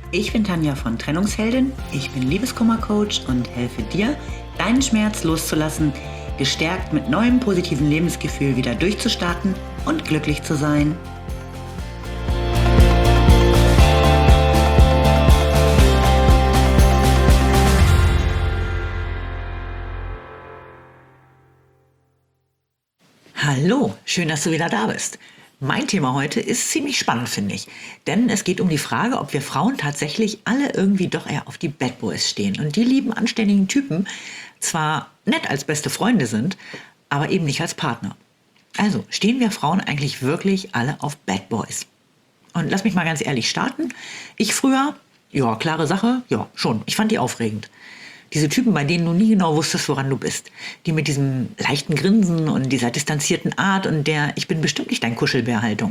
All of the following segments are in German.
Ich bin Tanja von Trennungsheldin, ich bin Liebeskummer-Coach und helfe dir, deinen Schmerz loszulassen, gestärkt mit neuem positiven Lebensgefühl wieder durchzustarten und glücklich zu sein. Hallo, schön, dass du wieder da bist. Mein Thema heute ist ziemlich spannend, finde ich. Denn es geht um die Frage, ob wir Frauen tatsächlich alle irgendwie doch eher auf die Bad Boys stehen. Und die lieben, anständigen Typen zwar nett als beste Freunde sind, aber eben nicht als Partner. Also, stehen wir Frauen eigentlich wirklich alle auf Bad Boys? Und lass mich mal ganz ehrlich starten. Ich früher, ja, klare Sache, ja, schon. Ich fand die aufregend. Diese Typen, bei denen du nie genau wusstest, woran du bist. Die mit diesem leichten Grinsen und dieser distanzierten Art und der Ich bin bestimmt nicht dein Kuschelbär-Haltung.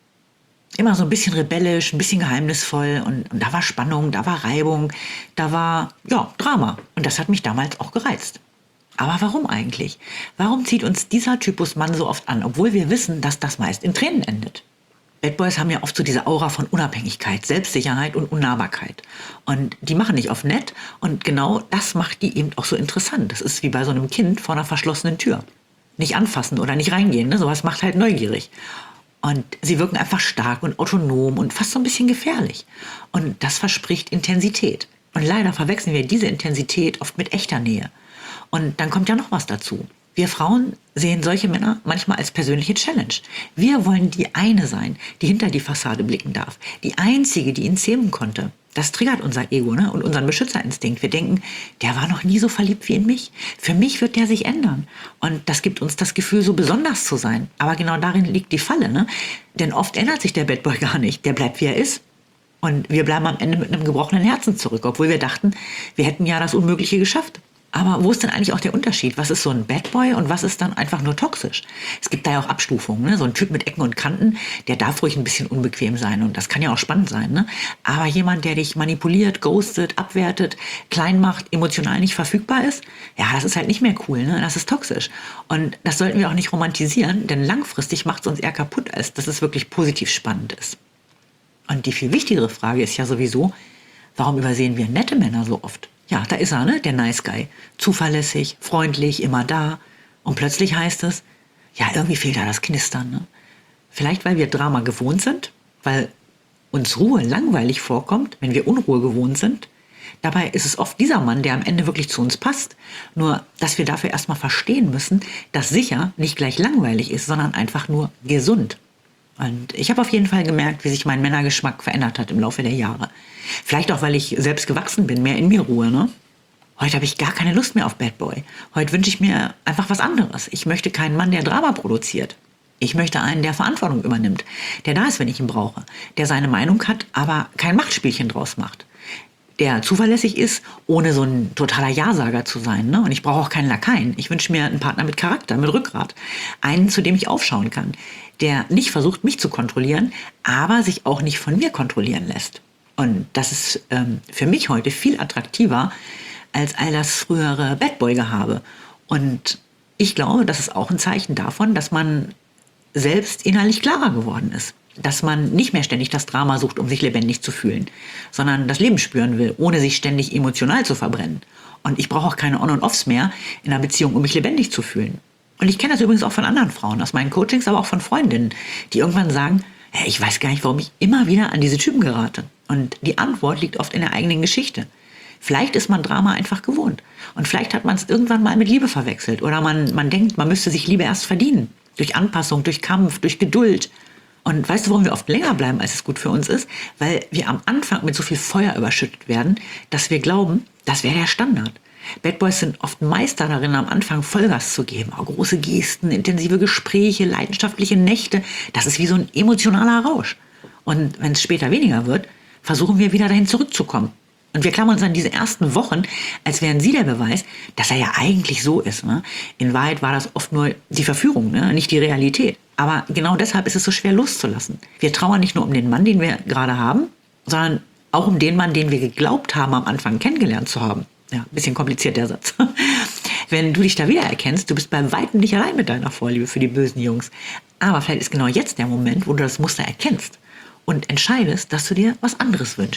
Immer so ein bisschen rebellisch, ein bisschen geheimnisvoll und da war Spannung, da war Reibung, da war, ja, Drama. Und das hat mich damals auch gereizt. Aber warum eigentlich? Warum zieht uns dieser Typus Mann so oft an, obwohl wir wissen, dass das meist in Tränen endet? Bad Boys haben ja oft so diese Aura von Unabhängigkeit, Selbstsicherheit und Unnahbarkeit. Und die machen nicht auf nett und genau das macht die eben auch so interessant. Das ist wie bei so einem Kind vor einer verschlossenen Tür. Nicht anfassen oder nicht reingehen, ne? Sowas macht halt neugierig. Und sie wirken einfach stark und autonom und fast so ein bisschen gefährlich. Und das verspricht Intensität. Und leider verwechseln wir diese Intensität oft mit echter Nähe. Und dann kommt ja noch was dazu. Wir Frauen sehen solche Männer manchmal als persönliche Challenge. Wir wollen die eine sein, die hinter die Fassade blicken darf. Die einzige, die ihn zähmen konnte. Das triggert unser Ego, ne? Und unseren Beschützerinstinkt. Wir denken, der war noch nie so verliebt wie in mich. Für mich wird der sich ändern. Und das gibt uns das Gefühl, so besonders zu sein. Aber genau darin liegt die Falle, ne? Denn oft ändert sich der Bad Boy gar nicht. Der bleibt, wie er ist. Und wir bleiben am Ende mit einem gebrochenen Herzen zurück, obwohl wir dachten, wir hätten ja das Unmögliche geschafft. Aber wo ist denn eigentlich auch der Unterschied? Was ist so ein Bad Boy und was ist dann einfach nur toxisch? Es gibt da ja auch Abstufungen, ne? So ein Typ mit Ecken und Kanten, der darf ruhig ein bisschen unbequem sein und das kann ja auch spannend sein, ne? Aber jemand, der dich manipuliert, ghostet, abwertet, klein macht, emotional nicht verfügbar ist, ja, das ist halt nicht mehr cool, ne? Das ist toxisch. Und das sollten wir auch nicht romantisieren, denn langfristig macht es uns eher kaputt, als dass es wirklich positiv spannend ist. Und die viel wichtigere Frage ist ja sowieso, warum übersehen wir nette Männer so oft? Ja, da ist er, ne? Der Nice Guy. Zuverlässig, freundlich, immer da. Und plötzlich heißt es, ja, irgendwie fehlt da das Knistern, ne? Vielleicht, weil wir Drama gewohnt sind, weil uns Ruhe langweilig vorkommt, wenn wir Unruhe gewohnt sind. Dabei ist es oft dieser Mann, der am Ende wirklich zu uns passt. Nur, dass wir dafür erstmal verstehen müssen, dass sicher nicht gleich langweilig ist, sondern einfach nur gesund. Und ich habe auf jeden Fall gemerkt, wie sich mein Männergeschmack verändert hat im Laufe der Jahre. Vielleicht auch, weil ich selbst gewachsen bin, mehr in mir Ruhe, ne? Heute habe ich gar keine Lust mehr auf Bad Boy. Heute wünsche ich mir einfach was anderes. Ich möchte keinen Mann, der Drama produziert. Ich möchte einen, der Verantwortung übernimmt, der da ist, wenn ich ihn brauche, der seine Meinung hat, aber kein Machtspielchen draus macht. Der zuverlässig ist, ohne so ein totaler Ja-Sager zu sein, ne? Und ich brauche auch keinen Lakaien. Ich wünsche mir einen Partner mit Charakter, mit Rückgrat. Einen, zu dem ich aufschauen kann. Der nicht versucht, mich zu kontrollieren, aber sich auch nicht von mir kontrollieren lässt. Und das ist für mich heute viel attraktiver als all das frühere Bad Boy-Gehabe. Und ich glaube, das ist auch ein Zeichen davon, dass man selbst innerlich klarer geworden ist. Dass man nicht mehr ständig das Drama sucht, um sich lebendig zu fühlen, sondern das Leben spüren will, ohne sich ständig emotional zu verbrennen. Und ich brauche auch keine On- und Offs mehr in einer Beziehung, um mich lebendig zu fühlen. Und ich kenne das übrigens auch von anderen Frauen, aus meinen Coachings, aber auch von Freundinnen, die irgendwann sagen, hey, ich weiß gar nicht, warum ich immer wieder an diese Typen gerate. Und die Antwort liegt oft in der eigenen Geschichte. Vielleicht ist man Drama einfach gewohnt. Und vielleicht hat man es irgendwann mal mit Liebe verwechselt. Oder man denkt, man müsste sich Liebe erst verdienen. Durch Anpassung, durch Kampf, durch Geduld. Und weißt du, warum wir oft länger bleiben, als es gut für uns ist? Weil wir am Anfang mit so viel Feuer überschüttet werden, dass wir glauben, das wäre der Standard. Bad Boys sind oft Meister darin, am Anfang Vollgas zu geben. Auch große Gesten, intensive Gespräche, leidenschaftliche Nächte. Das ist wie so ein emotionaler Rausch. Und wenn es später weniger wird, versuchen wir wieder dahin zurückzukommen. Und wir klammern uns an diese ersten Wochen, als wären sie der Beweis, dass er ja eigentlich so ist, ne? In Wahrheit war das oft nur die Verführung, ne? Nicht die Realität. Aber genau deshalb ist es so schwer loszulassen. Wir trauern nicht nur um den Mann, den wir gerade haben, sondern auch um den Mann, den wir geglaubt haben, am Anfang kennengelernt zu haben. Ja, ein bisschen kompliziert der Satz. Wenn du dich da wiedererkennst, du bist bei weitem nicht allein mit deiner Vorliebe für die bösen Jungs. Aber vielleicht ist genau jetzt der Moment, wo du das Muster erkennst und entscheidest, dass du dir was anderes wünschst.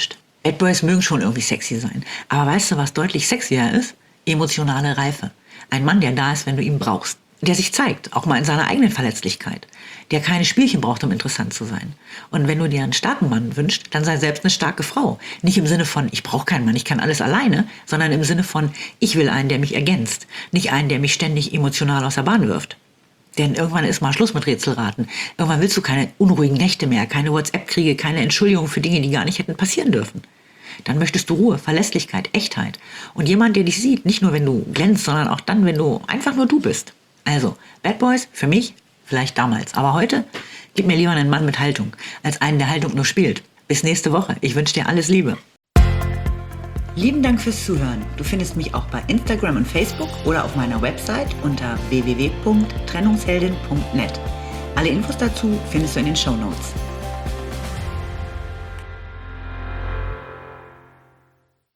Bad Boys mögen schon irgendwie sexy sein. Aber weißt du, was deutlich sexier ist? Emotionale Reife. Ein Mann, der da ist, wenn du ihn brauchst. Der sich zeigt, auch mal in seiner eigenen Verletzlichkeit. Der keine Spielchen braucht, um interessant zu sein. Und wenn du dir einen starken Mann wünschst, dann sei selbst eine starke Frau. Nicht im Sinne von, ich brauche keinen Mann, ich kann alles alleine, sondern im Sinne von, ich will einen, der mich ergänzt. Nicht einen, der mich ständig emotional aus der Bahn wirft. Denn irgendwann ist mal Schluss mit Rätselraten. Irgendwann willst du keine unruhigen Nächte mehr, keine WhatsApp-Kriege, keine Entschuldigung für Dinge, die gar nicht hätten passieren dürfen. Dann möchtest du Ruhe, Verlässlichkeit, Echtheit. Und jemand, der dich sieht, nicht nur wenn du glänzt, sondern auch dann, wenn du einfach nur du bist. Also, Bad Boys, für mich, vielleicht damals. Aber heute, gib mir lieber einen Mann mit Haltung, als einen, der Haltung nur spielt. Bis nächste Woche. Ich wünsche dir alles Liebe. Lieben Dank fürs Zuhören. Du findest mich auch bei Instagram und Facebook oder auf meiner Website unter www.trennungsheldin.net. Alle Infos dazu findest du in den Shownotes.